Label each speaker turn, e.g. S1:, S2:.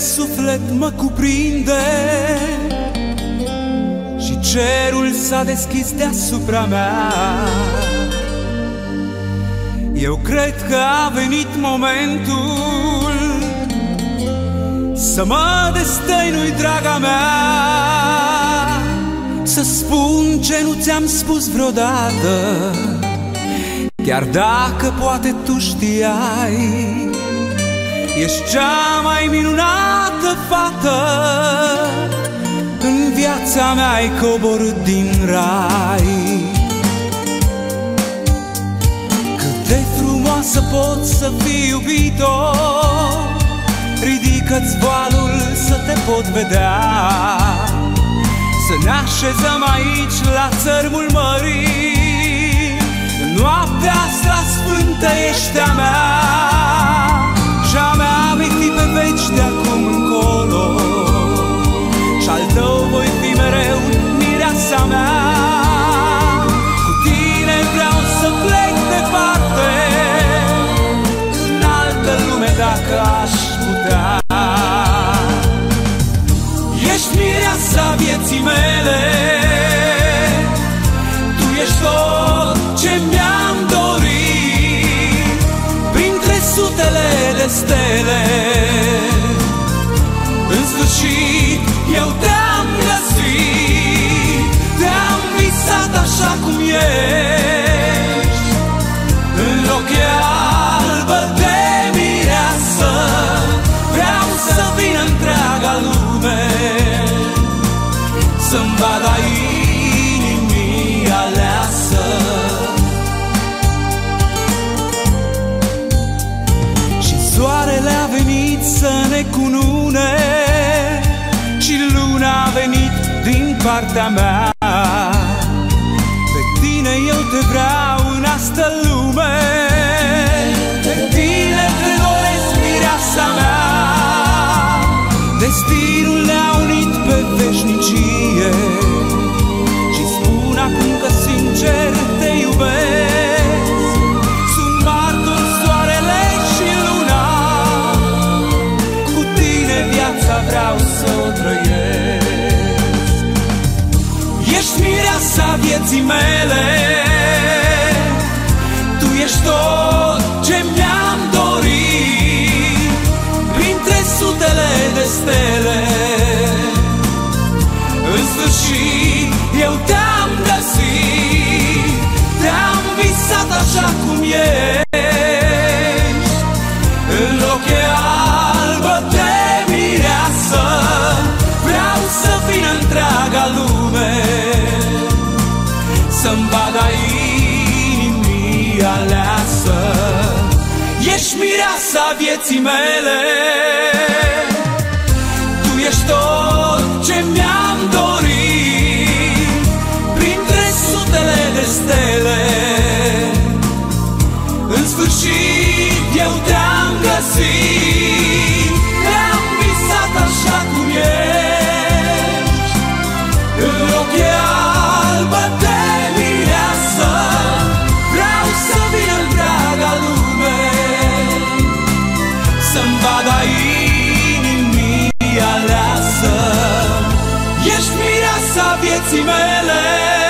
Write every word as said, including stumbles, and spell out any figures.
S1: suflet mă cuprinde și cerul s-a deschis deasupra mea. Eu cred că a venit momentul să mă destăinui, draga mea, să spun ce nu ți-am spus vreodată, chiar dacă poate tu știai. Ești cea mai minunată fată, în viața mea ai coborât din rai. Cât de frumoasă pot să fii, iubito, ridică-ți voalul să te pot vedea. Să ne așezăm aici la țărmul mării, noaptea asta sfântă ești a mea și a mea vei fi pe veci de acum încolo, și al tău voi fi mereu, mireasa mea. Cu tine vreau să plec departe, în altă lume dacă aș putea. Ești mireasa vieții mele, tu ești tot ce mi-am dorit, printre sutele de stele. În sfârșit eu te-am găsit, te-am visat așa cum ești, în ochii albă de mireasă. Vreau să vină întreaga lume să-mi vadă inimii aleasă. Și soarele a venit să ne cunune, și luna a venit din partea mea. Pe tine eu te vreau în asta lume, pe tine te doresc, mireasa mea. Destinul ne-a unit pe veșnicie și spun acum că sincer te iubesc. Sunt martor soarele și luna, cu tine viața vreau să o trăiesc. Ești mireasa vieții mele, tu ești tot ce mi-am dorit, printre sutele de stele. În sfârșit eu te-am găsit, te-am visat așa cum ești, în ochii albă de mireasă. Vreau să vină întreaga lume să-mi vadă inimii aleasă. Ești mireasa vieții mele, tu ești tot ce mi-am dorit, printre sutele de stele. În sfârșit eu te-am găsit, te-am visat așa cum ești, în ochii albă de mireasă. Vreau să vină întreaga lume să-mi vadă inimii aleasă. Ești mireasa vieții mele.